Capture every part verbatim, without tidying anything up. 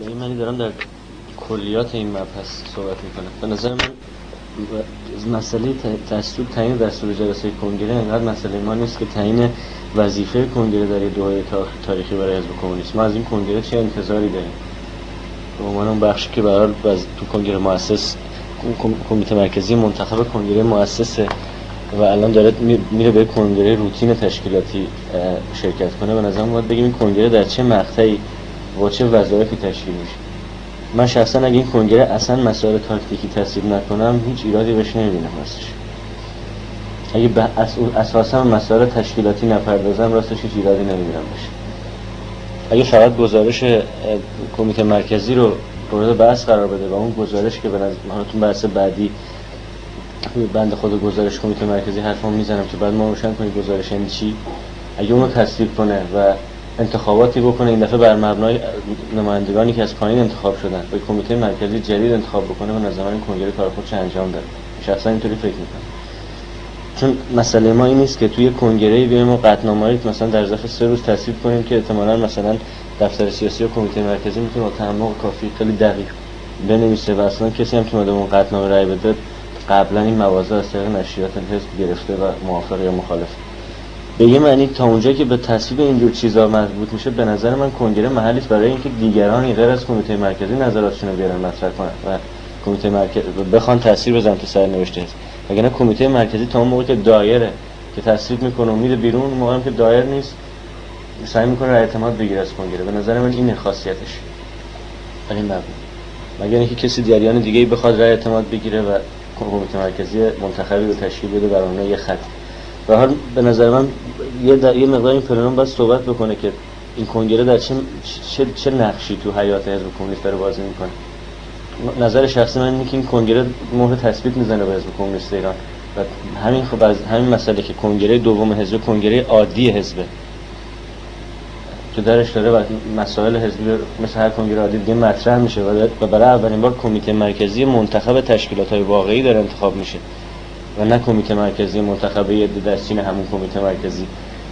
به این معنی دارم در کلیات این مبحث صحبت میکنم. به نظر من مسئله دستور تعیین دستور جلسه کنگره انقدر مسئله ما نیست که تعیین وظیفه کنگره در یه دوره تاریخی برای حزب کمونیست. ما از این کنگره چه انتظاری داریم؟ به عنوان اون بخشی که برای تو کنگره مؤسس کمیته مرکزی منتخب کنگره مؤسسه و الان داره میره به کنگره روتین تشکیلاتی شرکت کنه، به نظرم باید بگیم این کنگره در چه مقطعی و چه وظایفی تشکیل میشه. من شخصا اگه این کنگره اصلا مسائل تاکتیکی تصویب نکنم هیچ ایرادی بهش نمیبینم راستش. اگه به اساسا مسائل تشکیلاتی نپردازم راستش هیچ ایرادی نمیبینم بشه. اگه فقط گزارش کمیته مرکزی رو مورد بحث قرار بده و اون گزارش که به نظر من تو بحث بعدی بنده خود گزارش کمیته مرکزی حرفمو میزنم که بعد ما روشن کنیم گزارش این چی، اگه اون رو تصویب کنه و انتخاباتی بکنه این دفعه بر مبنای نمایندگانی که از پایین انتخاب شدن و کمیته مرکزی جدید انتخاب بکنه، به نظر من کنگره کار خودش انجام داره. شخصا اینطوری فکر میکنم. چون مسئله ما این نیست که توی کنگره بیایم و قطعنامه‌ای مثلا در ظرف سه روز تصویب کنیم که احتمالاً مثلا دفتر سیاسی و کمیته مرکزی میتونه با تعمق کافی خیلی دقیق بنویسه و اصلا کسی هم که اومده اون قطعنامه رأی بده قبلا این مواضع از طریق نشریات حزب گرفته و موافق یا مخالف. به یه معنی تا اونجایی که به تصویب اینجور چیزا مربوط میشه، به نظر من کنگره محلی است برای اینکه دیگران غیر از کمیته مرکزی نظراتشون رو بیارن مطرح کنن و کمیته مرکزی بخوان تاثیر بزنن تو سرنوشت حزب. وگرنه کمیته مرکزی تا اون موقع که دایره که تصویب میکنه و میره بیرون، اون موقعی که دایر نیست سعی میکنه رای اعتماد بگیره از کنگره. به نظر من این خاصیتش. ولی نه مگر اینکه کسی دیگران دیگه‌ای بخواد رای اعتماد بگیره و کمیته مرکزی منتخبی رو تشکیل بده بر اون یه خط. به هر به نظر من یه در یه مقدار این پلنم باید صحبت بکنه که این کنگره در چه چه, چه نقشی تو حیات حزب کمونیست داره بازی میکنه. نظر شخصی من اینه که این کنگره مهر تثبیت میزنه به حزب کمونیست ایران و همین خب از همین مسئله که کنگره دوم حزب کنگره عادی حزبه که درش داره و مسائل حزبی مثل هر کنگره عادی دیگه مطرح میشه و برای اولین بار کمیته مرکزی منتخب تشکیلات‌های واقعی داره انتخاب میشه و نه کمیته مرکزی منتخب یه دستچین همون کمیته مرکزی.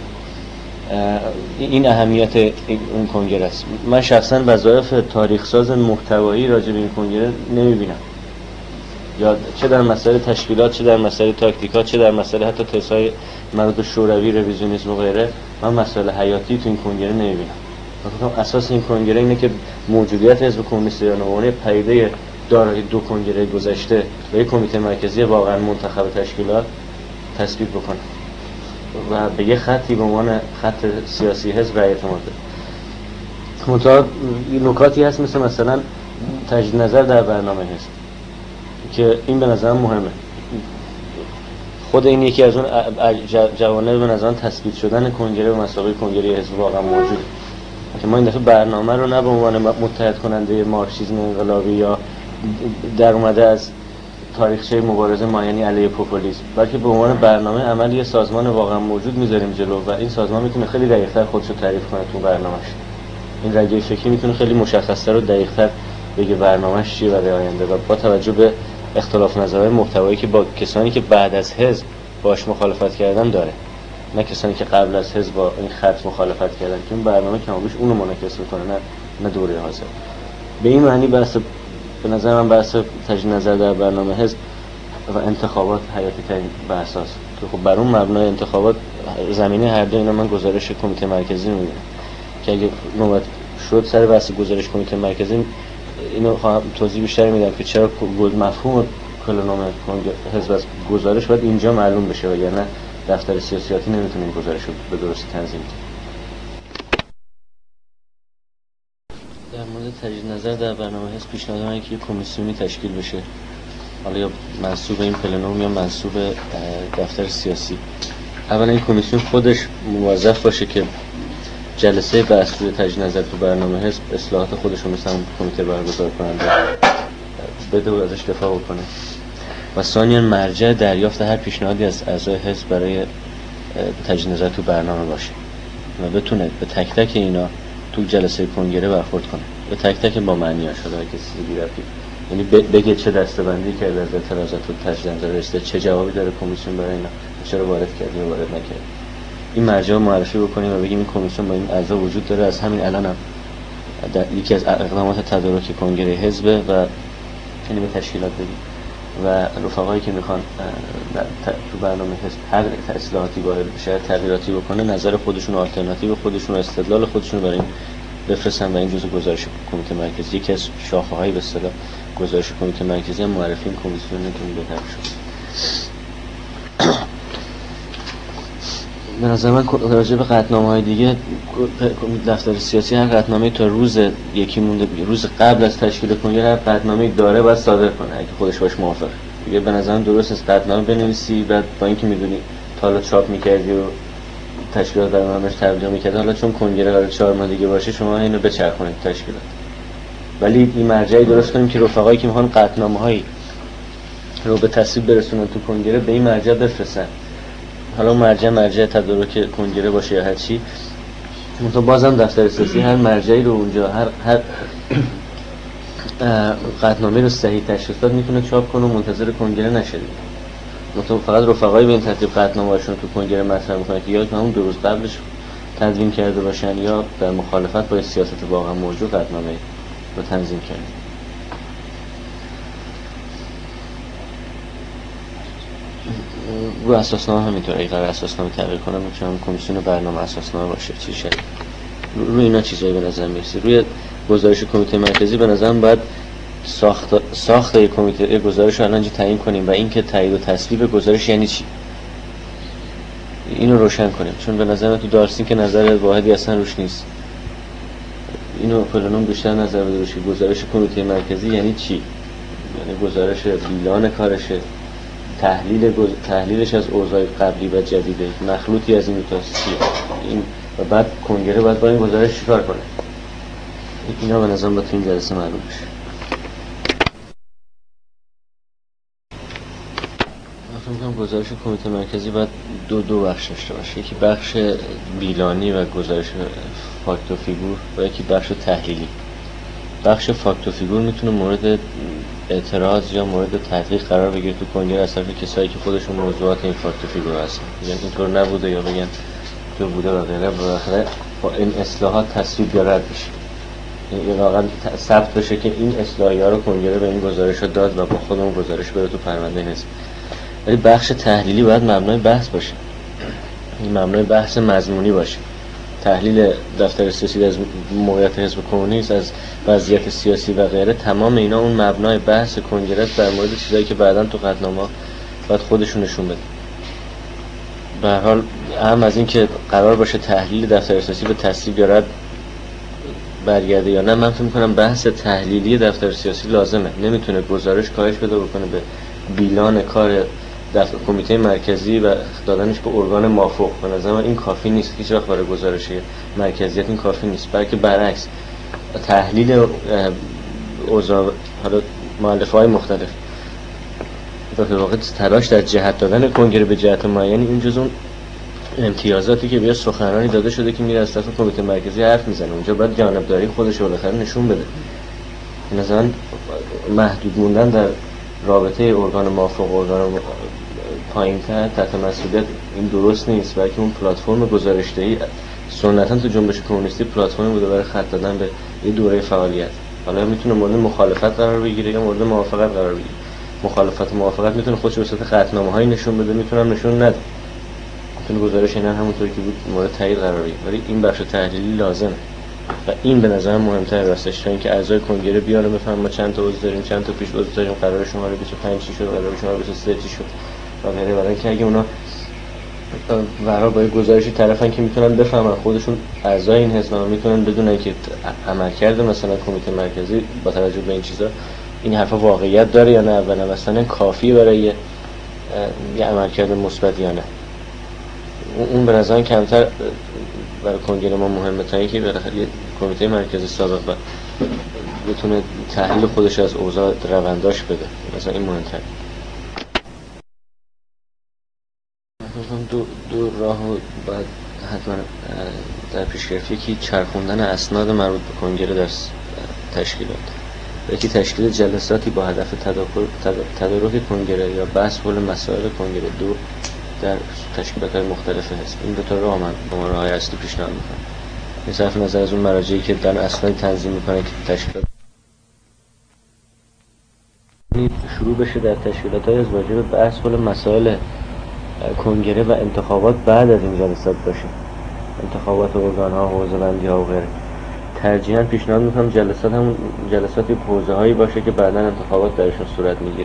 این اهمیت این کنگره است. من شخصا وظایف تاریخ ساز محتوایی راجع به این کنگره نمیبینم، یا چه در مسائل تشکیلات، چه در مسائل تاکتیکات، چه در مسائل حتی تزهای مربوط شوروی، رویزیونیسم و غیره. من مسائل حیاتی تو این کنگره نمیبینم. فقط اساس این کنگره اینه که موجودیت حزب کمونیست ایران به عنوان پدیده دارای دو کنگره گذشته و یک کمیته مرکزی واقعا منتخب تشکیلات تثبیت بکنه و به یه خطی به عنوان خط سیاسی حزب رأی اعتماد بده. منتها نکاتی هست مثل مثلا تجدید نظر در برنامه حزب که این به نظرم مهمه. خود این یکی از اون جوانب به نظرم تثبیت شدن کنگره و مسابقه کنگره حزب واقعا موجوده که ما این دفعه برنامه رو نه به عنوان متحد کننده مارکسیسم انقلابی یا در اومده از تاریخچه مبارزه مایانی علیه پوپولیسم، بلکه به عنوان برنامه عملی یه سازمان واقعا موجود میذاریم جلو و این سازمان میتونه خیلی دقیق‌تر خودش رو تعریف کنه تو برنامه‌اش. این رگه فکری میتونه خیلی مشخص‌تر و دقیق‌تر بگه برنامه‌اش چیه برای آینده و با توجه به اختلاف نظرهای محتوایی که با کسانی که بعد از حزب باش مخالفت کردن داره، نه کسانی که قبل از حزب با این خط مخالفت کردن، که این برنامه کمابیش اونو منعکس می‌کنه، نه نه دوره حاضر. به این معنی بحث به نظر من بحث تجدید نظر در برنامه حزب و انتخابات حیاتی ترین بحث هست که خب بر اون مبنای انتخابات زمینه هر دو اینا من گزارش کمیته مرکزی رو می‌بینم که اگه نوبت شد سر بحث گزارش کمیته مرکزی اینو خواهم توضیح بیشتر میدم که چرا مفهوم کلونوم حزب از گزارش باید اینجا معلوم بشه و یا نه دفتر سیاسیاتی نمیتونه این گزارش رو به درستی تنظیم کنه. در مورد تجدید نظر در برنامه حزب پیشنهاد من که یک کمیسیونی تشکیل بشه، حالا یا منسوب این پلنوم یا منسوب دفتر سیاسی. اولا این کمیسیون خودش موظف باشه که جلسه بحث روی تجدید نظر تو برنامه حزب اصلاحات خودش رو مثلا کمیته برگزار کننده بده و ازش دفاع بکنه و ثانیاً مرجع دریافت هر پیشنهادی از اعضای حزب برای تجدید نظر تو برنامه باشه و بتونه به تک تک اینا تو جلسه کنگره برخورد کنه، به تک تک با معنی‌اش. حالا اگه چیزی رفتی یعنی بگه چه دسته‌بندی کرده از اعتراضات و تجدید نظر رسیده، چه جوابی داره کمیسیون برای اینا، چرا وارد کرد یا وارد نکرد. این مرجع معرفی بکنیم و بگیم این کمیسیون با این اعضا وجود داره، از همین الانم در یکی از اقدامات تدارک کنگره حزب و یعنی به تشکیلات بدیم و رفقایی که میخوان تو برنامه حزب هر اصلاحاتی وارد بشه، تغییراتی بکنه، نظر خودشون، آلترناتیو خودشون، استدلال خودشون برای این بفرستن و این جزء گزارش کمیته مرکزی یکی از شاخه‌های به اصطلاح گزارش کمیته مرکزی معرفی کمیسیونه که میگذره شد. به نظر من راجع به قطعنامه‌های دیگه دفتر سیاسی هر قطعنامه‌ای تا روز یکی مونده روز قبل از تشکیل کنگره هر قطعنامه‌ای داره باید صادر کنه اگه خودش باش موافقه. دیگه به نظر من درست است قطعنامه بنویسی بعد با اینکه میدونی تا حالا چاپ می‌کردی و تشکیلات برنامه‌اش تبلیغ می‌کرد، حالا چون کنگره قرار چهار ماه دیگه باشه شما اینو بچرخونید تشکیلات. ولی این مرجعی درست کنیم که رفقایی که می‌خوان قطعنامه‌هایی رو به تصویب برسونن تو کنگره به این مرجع بفرستن. حالا مرجع مرجع تدارک کنگره باشه یا هر چی، منتها بازم دفتر سیاسی هر مرجعی رو اونجا هر هر قطعنامه رو صحیح تشخیص داد میتونه چاپ کنه و منتظر کنگره نشه. منتها فقط رفقایی به این ترتیب قطعنامه‌هاشون تو کنگره مطرح میکنن که یا همون دو روز قبلش تدوین کرده باشن یا در مخالفت با سیاست واقعا موجود قطعنامه رو تنظیم کردن. رو اساسنامه همینطور اگه قرار اساسنامه تغییر کنم میتونم کمیسیون برنامه اساسنامه باشه چی شد رو اینا چیزایی به نظر میرسه. روی گزارش کمیته مرکزی به نظرم باید ساخت ساخت یک کمیته یک گزارش رو الان تعیین کنیم و اینکه تایید و تصویب گزارش یعنی چی اینو روشن کنیم، چون به نظر من تو دارسین که نظر واحدی اصلا روش نیست. اینو پلنوم بیشتر نظر بده روش گزارش کمیته مرکزی یعنی چی، یعنی گزارش بیلان کارشه، تحلیل گز... تحلیلش از اوضاع قبلی و جدیده، مخلوطی از این دو تاست این و بعد کنگره باید با این گزارش چیکار کنه. اینا به نظرم با تو این جلسه معلوم بشه. من فکر می‌کنم گزارش کمیته مرکزی باید دو دو بخش داشته باشه، یکی بخش بیلانی و گزارش فاکت و فیگور و یکی بخش تحلیلی. بخش فاکت و فیگور میتونه مورد اعتراض یا مورد تحقیق قرار بگیره تو کنگره از طرف کسایی که خودشون موضوعات این فاکت و فیگور هستن، یعنی اینطور نبوده یا بگن تو بوده و غیره و بالاخره با این اصلاحات تصویب یا رد بشه، یعنی واقعا ثبت بشه که این اصلاحی‌ها رو کنگره به این گزارش داد و با خودمون گزارش بره تو پرونده حزب. ولی بخش تحلیلی باید مبنای بحث باشه، این مبنای بحث مضمونی باشه. تحلیل دفتر سیاسی از موقعیت حزب کمونیست، از وضعیت سیاسی و غیره، تمام اینا اون مبنای بحث کنگره در مورد چیزایی که بعداً تو قطعنامه باید خودشون نشون بده. به هر حال هم از این که قرار باشه تحلیل دفتر سیاسی به تصویب یا رد برگرده یا نه، من فکر می‌کنم بحث تحلیلی دفتر سیاسی لازمه. نمیتونه گزارش کاهش بده بکنه به بیلان کار دفتر کمیته مرکزی و دادنش به ارگان مافوق. به نظر من این کافی نیست، هیچ وقت برای گزارش مرکزیت این کافی نیست، بلکه برعکس تحلیل اوضاع حالا مؤلفه‌های مختلف و به واقع تلاش در جهت دادن کنگره به جهت معینی این جزء اون امتیازاتی که بیا سخنرانی داده شده که میره از طرف کمیته مرکزی حرف میزنه، اونجا باید جانبداری خودش رو بالاخره نشون بده. مثلا محدود موندن در رابطه ارگان موافق و ارگان پایین‌تر تحت مسئولیت این درست نیست، بلکه اون پلتفرم گزارش‌دهی سنتاً تو جنبش کمونیستی پلتفرمی بوده برای خط دادن به یه دوره فعالیت. حالا میتونه مورد مخالفت قرار بگیره یا مورد موافقت قرار بگیره. مخالفت و موافقت میتونه خودش به صورت قطعنامه‌هایی نشون بده، میتونه نشون نده، میتونه گزارش اینا همونطوری که بود مورد تایید قرار بگیره. ولی این بخش تحلیلی لازمه و این به نظر من مهم‌تره راستش، تا اینکه اعضای کنگره بیان و بفهمن ما چند تا عضو داریم، چند تا پیش عضو داریم، قرار شماره بیست و پنج چی شد، قرار شماره بیست و سه چی شد و غیره. برای اینکه اگه اونا قرار با گزارشی طرفن که میتونن بفهمن خودشون اعضای این حزب میتونن بدونن که عملکرد مثلا کمیته مرکزی با توجه به این چیزا این حرفا واقعیت داره یا نه، اولا مثلا کافیه برای یه عملکرد مثبت یا نه. اون به نظر کمتر برای کنگره ما مهمه تا اینکه بالاخره یه کمیته مرکزی سابق بتونه تحلیل خودش از اوضاع رونداش بده، مثلا این مهمتره. دو دو راهو باید حتما در پیش گرفت، یکی چرخوندن اسناد مربوط به کنگره در تشکیلات، یکی تشکیل جلساتی با هدف تدارک کنگره یا بحث حول مسائل کنگره دو در تشکیلات مختلف هست. این دو تا راه من به ما راههای اصلی پیشنهاد میکنم. به صرف نظر از اون مراجعی که دارن اسناد تنظیم میکنه که تشکیلات شروع بشه در تشکیلات‌های از واجب بحث کل مسائل کنگره و انتخابات بعد از این جلسات باشه، انتخابات ارگان‌ها، حوزه‌بندی‌ها و غیره. ترجیحاً پیشنهاد میکنم جلسات همون جلسات حوزه هایی باشه که بعداً انتخابات درشون صورت میگیره،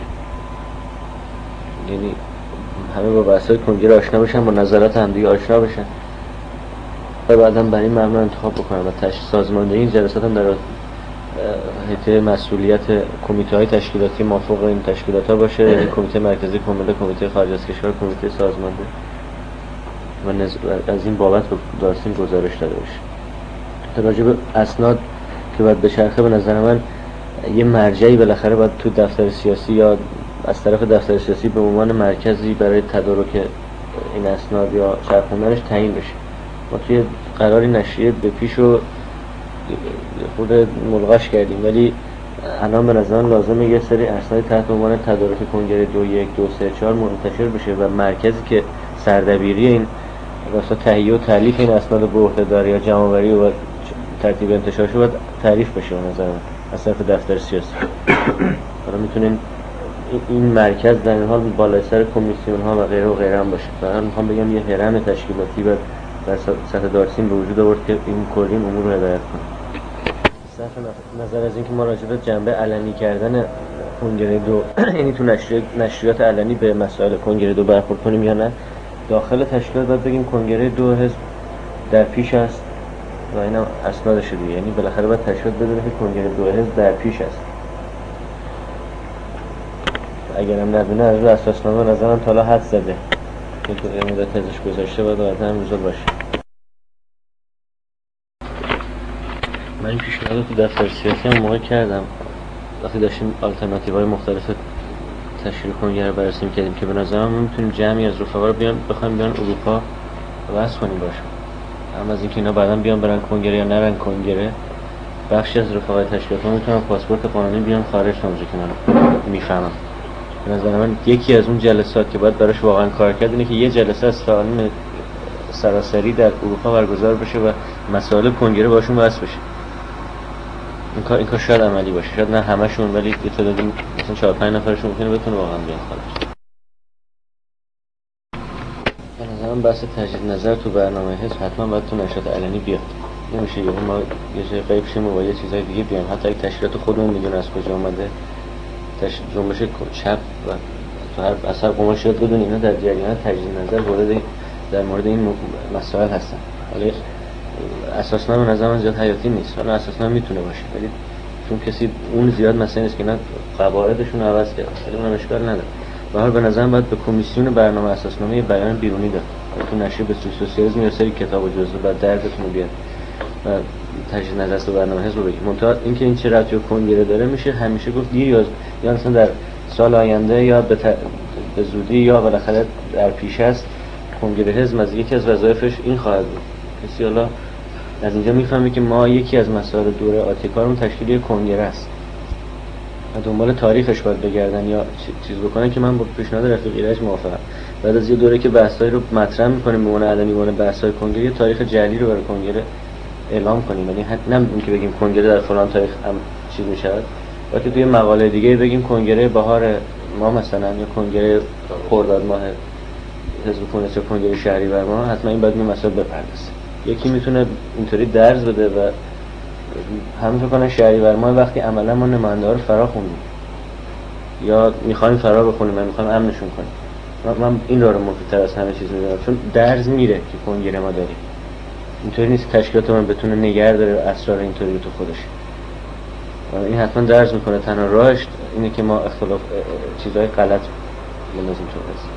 یعنی همه با بحث‌های کنگره آشنا بشن، با نظرات هم دیگه آشنا بشن و بعداً بر این مبنا انتخاب بکنن و تشکیل سازماندهی این جلسات هم در حیطه مسئولیت کمیته‌های تشکیلاتی موافق این تشکیلات‌ها باشه، یعنی کمیته مرکزی کمیته، کمیته خارج از کشور، کمیته سازمانده و از این بابت به دارسیم گزارش داده باشه. راجع به اسناد که باید بچرخه، به نظر من یه مرجعی بالاخره باید تو دفتر سیاسی یا از طرف دفتر سیاسی به عنوان مرکزی برای تدارک این اسناد یا چرخوندنش تعیین بشه. ما توی قراری نشریه به پیش و خود ملغاش کردیم، ولی الان به نظر لازمه یه سری اسناد تحت عنوان تدارک کنگره دو یک دو سه چهار منتشر بشه و مرکزی که سردبیری این واسه تهیه و تالیف این اسناد به عهده داره یا جمع‌آوری و ترتیب انتشارش باید تعریف بشه به نظر من از طرف دفتر سیاسی. حالا میتونین این مرکز در این حال بالای سر کمیسیون ها و غیره و غیره هم باشه. مثلا میخوام بگم یه هرم تشکیلاتی و در سطح دارسیم به وجود آورد که این کلی امور رو هدایت کنه. صرف نظر از اینکه ما راجع به جنبه علنی کردن کنگره دو یعنی تو نشریات نشریات علنی به مسائل کنگره دو برخورد کنیم یا نه، داخل تشکیلات باید بگیم کنگره دو حزب در پیش است و اینم اسنادش دیگه، یعنی بالاخره باید تشکیلات بدونه که کنگره دو حزب در پیش است. اگرم ندونه از رو اساسنامه نظرم تا حالا حد زده که تو این مدت ازش گذاشته باید باید هم روزا باشه. من این پیشنهاد تو دفتر سیاسی هم موقع کردم وقتی داشتیم آلترناتیوهای مختلف تشکیل کنگره بررسی می‌کردیم که به نظرم ما میتونیم جمعی از رفقا رو بیان بخوایم بیان اروپا واسه کنیم باشه. هم از اینکه اینا بعداً بیان برن کنگره یا نرن کنگره، بخشی از رفقای تشکیلات‌ها میتونن پاسپورت قانونی بیان خارج تا اونجا که من میفهمم. به نظر من یکی از اون جلسات که باید براش واقعا کار کرد اینه که یه جلسه از تعالیم سراسری در اروپا برگزار بشه و مسائل کنگره باشون وصل بشه. این کار این کار شاید عملی باشه، شاید نه همشون ولی یه تعدادی مثلا چهار پنج نفرشون ممکنه بتونه واقعا بیان خارج. به نظر من بحث تجدید نظر تو برنامه حزب حتما باید تو نشریات علنی بیاد. نمیشه یهو ما یه جای غیب شیم و با یه چیزای دیگه بیان، حتی اگه تشکیلات خودمون میدونه از کجا اومده. جنبش چپ و تو هر اثر قماشیات بدون اینا در جریان تجدید نظر وارد در مورد این مسائل هستن. ولی اساسنامه به نظر من زیاد حیاتی نیست. حالا اساسنامه میتونه باشه ولی چون کسی اون زیاد مثلا نیست که نه قواعدشون عوض کرده، ولی اونم اشکال نداره. به هر به نظر من باید به کمیسیون برنامه اساسنامه بیان بیرونی داد. تو نشریه به سوسیالیسم یا سری کتاب و جزوه بعد دردتون بیاد و تجدید نظر تو برنامه حزب بگیم. منتها اینکه این چه ربطی به کنگره داره میشه همیشه گفت دیر یا یا مثلا در سال آینده یا به, ت... به زودی یا بالاخره در پیش است کنگره حزب از یکی از وظایفش این خواهد بود. کسی حالا از اینجا میفهمه که ما یکی از مسائل دوره آتی کارمون تشکیل کنگره است و دنبال تاریخش باید بگردن یا چیز بکنن که من با پیشنهاد رفیق ایرج موافقم. بعد از یه دوره که بحثایی رو مطرح می‌کنیم به عنوان علنی به عنوان بحث‌های کنگره، یه تاریخ جعلی رو برای کنگره اعلام کنیم. یعنی نه اینکه بگیم کنگره در فلان تاریخ هم چیز می‌شود، بلکه توی مقاله دیگه بگیم کنگره بهار ما مثلا یا کنگره خرداد ماه حزب کمونیست یا کنگره شهریور ما، حتما این باید این مسائل بپردازه. یکی میتونه اینطوری درز بده و همین فکر کنه شهریور ما وقتی عملا ما نماینده‌ها رو فرا خوندیم یا می‌خوایم فرا بخونیم، من می‌خوام امنشون کنیم. من این رو مفیدتر از همه چیز می‌دونم، چون درز میره که کنگره ما داریم. اینطوری نیست تشکیلات من بتونه نگه داره اسرار اینطوری تو خودش. این حتما درز میکنه. تنها راهش اینه که ما اختلاف چیزهای غلط بندازیم تو بازی.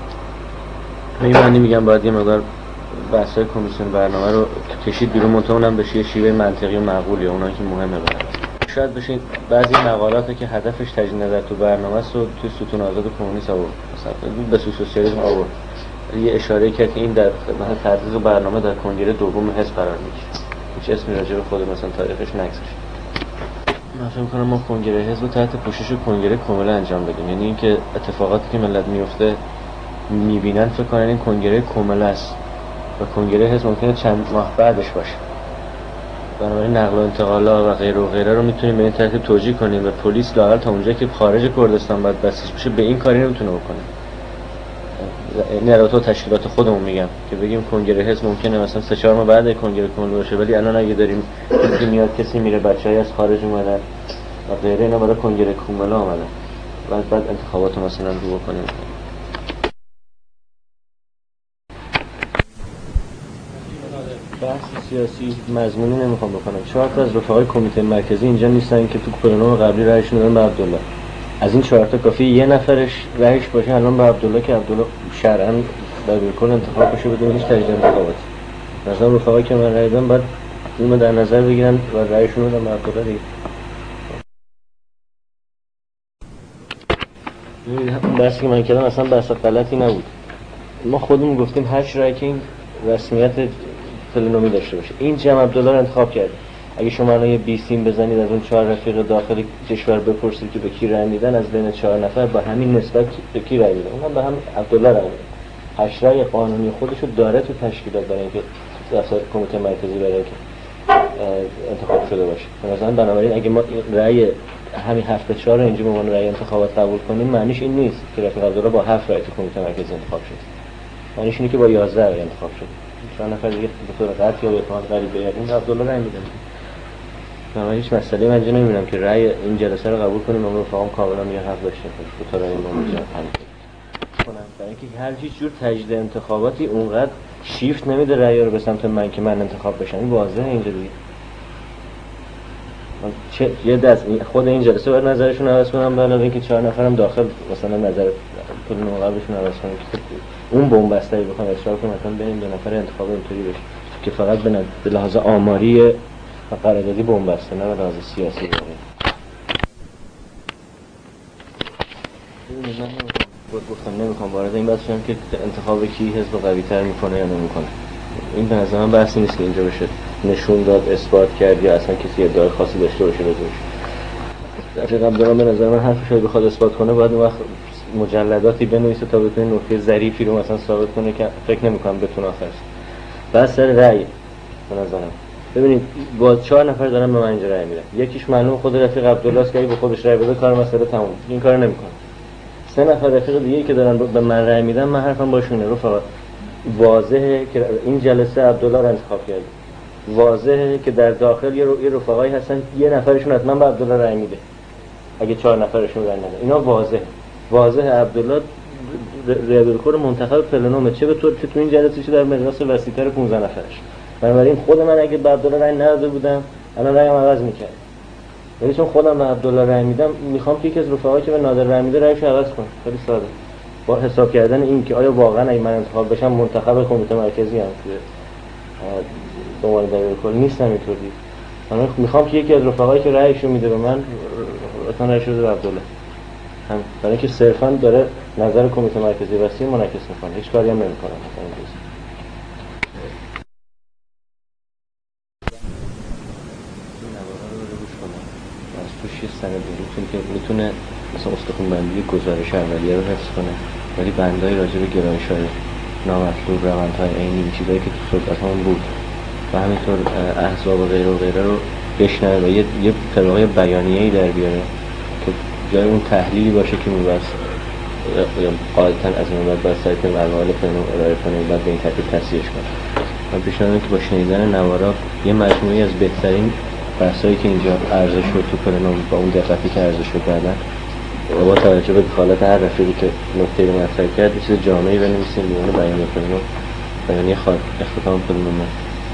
من معنی میگم باید یه مقدار بحث‌های کمیسیون برنامه رو کشید بیرون، منتها اونم بشه شیوه منطقی و معقولی، اونایی که مهمه برام. شاید بشه بعضی مقالاتی که هدفش تجدید نظر تو برنامه است رو توی ستون آزاد کمونیست آورد، مثلا به سوسیالیسم آورد. یه اشاره کرد که این در خدمت تدریس برنامه در کنگره دوم حزب قرار میگیره. هیچ اسمی راجع به خود مثلا تاریخش نگذاشت. من فکر می‌کنم ما کنگره حزب تحت پوشش کنگره کاملا انجام بدیم. یعنی اینکه اتفاقاتی که ملت میفته میبینن فکر کنن این کنگره کامل است و کنگره حزب ممکنه چند ماه بعدش باشه. بنابراین نقل و انتقالا و غیر و غیره رو میتونیم به این ترتیب توجیه کنیم و پلیس لااقل تا اونجا که خارج کردستان باید بسیج بشه به این کاری نمیتونه بکنه. نه تو تشکیلات خودمون میگم که بگیم کنگره حزب ممکنه مثلا سه چهار ماه بعد کنگره کامل باشه، ولی الان اگه داریم کسی میاد کسی میره بچه‌ای از خارج اومدن و غیره اینا برای کنگره کامل اومدن بعد بعد انتخابات رو مثلا رو بکنیم. بحث سیاسی مضمونی نمیخوام بکنم. چهار تا از رفقای کمیته مرکزی اینجا نیستن که تو پلنوم قبلی رأیشون دادن به عبدالله. از این چهار تا کافی یه نفرش رأیش باشه الان به عبدالله که عبدالله شرعاً در کل انتخاب بشه بدون هیچ تجدید انتخاباتی. مثلا رفقایی که من رأی دادم بعد اونو در نظر بگیرن و رأیشون رو بدن به عبدالله دیگه. ببینید بحثی که من کردم اصلا بحث غلطی نبود. ما خودمون گفتیم هشت رأی که این رسمیت پلنومی داشته باشه. این جمع عبدالله رو انتخاب کرد. اگه شما الان یه بیستیم بزنید از اون چهار رفیق داخل کشور بپرسید که به کی رأی میدن، از بین چهار نفر با همین نسبت به کی رأی میدن؟ اونم به هم عبدالله رأی میدن. هشت رأی قانونی خودشو داره تو تشکیلات برای اینکه دفتر کمیته مرکزی برای اینکه انتخاب شده باشه. مثلا بنابراین اگه ما رأی همین هفت به چهار رو اینجا به عنوان رأی انتخابات قبول کنیم معنیش این نیست که رفیق عبدالله با هفت رأی تو کمیته مرکزی انتخاب شد. معنیش اینه که با یازده رأی انتخاب شد. چهار نفر دیگه به طور قطعی یا به احتمال قریب به یقین عبدالله رأی میدن. من هیچ مسئله من اینجا نمیبینم که رأی این جلسه رو قبول کنیم. من رفقام کاملا میگه حق داشته دو تا رأی ما میگه کنم برای اینکه هر هیچ جور تجدید انتخاباتی اونقدر شیفت نمیده رأی رو به سمت من که من انتخاب بشم. این واضحه اینجا دیگه. چه یه دست خود این جلسه باید نظرشون عوض کنم به علاوه اینکه چهار نفرم داخل مثلا نظر کل قبلشون عوض کنم که اون بن‌بسته‌ای بخوام اصرار کنم مثلا بین دو نفر انتخاب اینطوری بشه که فقط به لحاظ آماری و قراردادی بن‌بسته نه به لحاظ سیاسی واقعا. من بود گفتم نمیخوام وارد این بحث شم که انتخاب کی حزب قوی‌تر میکنه یا نمیکنه. این به نظر من بحثی نیست که اینجا بشه نشون داد اثبات کرد یا اصلا کسی ادعای خاصی داشته باشه راجعش. رفیق عبدالله به نظر من حرفش رو بخواد اثبات کنه باید اون وقت مجلداتی بنویسه تا بتونه نکته ظریفی رو مثلا ثابت کنه که فکر نمی‌کنم بتونه آخرش. بس سر رأی به نظرم ببینید با چهار نفر دارن به من اینجا رأی میدن. یکیش معلوم خود رفیق عبدالله است که اگه به خودش رأی بده کار مسئله تموم. این کارو نمی‌کنه. سه نفر رفیق دیگه که دارن به من رأی میدن من حرفم باشونه. رفقا واضحه که این جلسه عبدالله رو انتخاب کرده. واضحه که در داخل یه رفقایی هستن یه نفرشون حتما به عبدالله رأی میده. اگه چهار نفرشون رأی ندن. اینا واضحه. واضحه عبدالله ریاضی‌خور منتخب پلنومه چه به طور که تو این جلسه چه در مجلس وسیع‌تر پانزده نفرش. بنابراین خود من اگه به عبدالله رأی نداده بودم الان رأیمو عوض می‌کردم. ولی چون خودم به عبدالله رأی میدم میخوام که یکی از رفقایی که به نادر رأی میده رأیشو عوض کنه. خیلی ساده. با حساب کردن این که آیا واقعا اگه من انتخاب بشم منتخب کمیته مرکزی ام که به عنوان دبیر کل نیستم اینطوری. من میخوام که یکی از رفقایی که رأیشو میده به من اصلا رأیشو بده به عبدالله. هم برای اینکه صرفاً داره نظر کمیته مرکزی وسیع منعکس میکنه. هیچ کاری هم نمیکنه مثلا این چیز. این نوارا رو روش کنم. از توش یه سند میتونه که میتونه مثلا استخوان بندی گزارش اولیه رو حفظ کنه. ولی بندای راجع به گرایش‌های نامطلوب روندهای عینی چیزایی که تو صحبتام بود و همینطور احزاب و غیره و غیره رو بشنوه و یه یه طبقه بیانیه‌ای در بیاره که جای اون تحلیلی باشه که می‌باید قاعدتاً از این بعد باید سایت مقاله پلنوم ارائه کنه و بعد به این ترتیب تصحیحش کنه. من پیشنهاد می‌کنم که با شنیدن نوارا یه مجموعی از بهترین بحثایی که اینجا عرضه شد تو پلنوم با اون دقتی که عرضه شد بعداً و با توجه به دخالت هر رفیقی که نکته رو مطرح کرد یه چیز جامعی بنویسیم به عنوان بیان پلنوم بیانیه اختتام پلنوم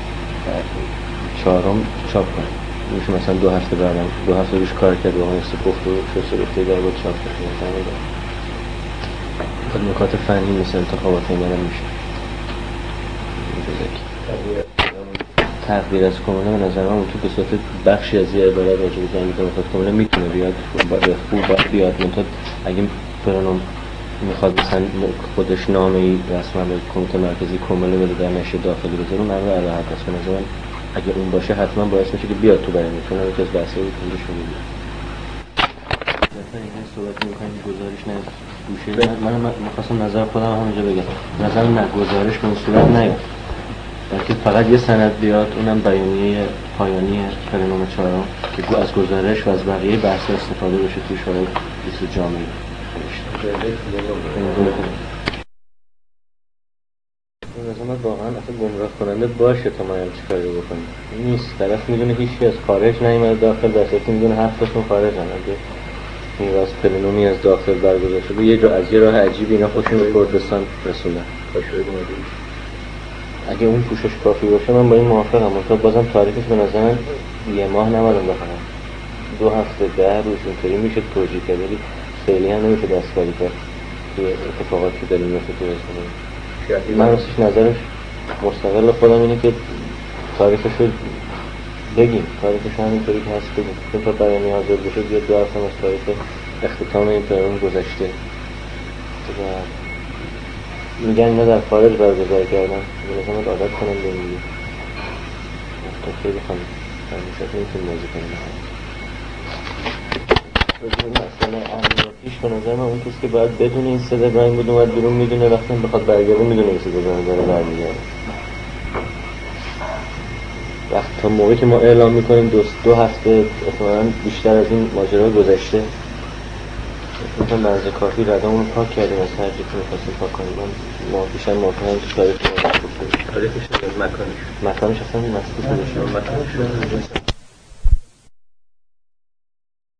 چهارم چاپ کنیم. میشه مثلا دو هفته بعدم دو هفته روش کار کرد و اون استفاده و شسته گفته در بود چاپ کنیم مثلا خود نکات فنی مثل انتخابات این برم میشه تقدیر از کمونه به نظر من تو به صورت بخشی از یه عبارت راجع به جنگ دموکرات کمونه میتونه بیاد خوب باید بیاد منتها اگه پلنوم میخواد مثلا خودش نامه‌ای رسما به کمیته مرکزی کمونه بده در نشر داخلی بذاره اون امر راحت است به نظر من. اگه اون باشه حتما باعث میشه که بیاد تو بیانیه چون یکی از بحثایی که اونجا شده بود. مثلا این صحبت می‌کنیم گزارش نه گوشه من من می‌خواستم نظر خودم همینجا بگم. نظر نه گزارش به اون صورت نیاد. بلکه فقط یه سند بیاد، اونم بیانیه پایانی پلنوم چهارم که از گزارش و از بقیه بحث استفاده بشه توی شورای بیست جامعه. لازم واقعا اصلا گمراه کننده باشه تا ما هم چیکاری بکنیم. نیست، طرف میدونه هیچی از خارج نیومده داخل، در صورتی میدونه هفتشون خارجن. اگه میراث پلنومی از داخل برگزار شده یه جا از یه راه عجیبی اینا خودشون به کردستان رسوندن. اگه اون پوشش کافی باشه من با این موافقم، منتها بازم تاریخش به نظر من یه ماه نباید بخونم، دو هفته ده روز اینطوری میشه توجیه کرد، ولی خیلی هم نمیشه دستکاری کرد توی اتفاقاتی که داریم میفته توی اسم. من راستش نظرش مستقل خودم اینه که تاریخش رو بگیم، تاریخش همینطوری که هست بگیم، چون تا بیانیه حاضر بشه بیاد دو هفته از تاریخ اختتام این پلنوم گذشته و میگن اینا در خارج برگزار کردن، میگن من عادت کنم به این تا خیلی خواهیم همیشه نمیتونیم بازی کنیم. مثلا امنیتیش به نظر من اون کسی که باید بدونه این صدا ابراهیم بود اومد بیرون میدونه، وقتی هم بخواد برگرده میدونه این صدا ابراهیم داره برمیگرده. وقتی تا موقعی که ما اعلام میکنیم دو, دو هفته احتمالاً بیشتر از این ماجرا گذشته، مثلا بنظر کافی ردامون رو پاک کردیم از هر جایی که میخواستیم پاک کنیم. من بیشتر موافقم که تاریخ رو تاریخش نگه مکانش مکانش اصلا مسئول شده شما مکانش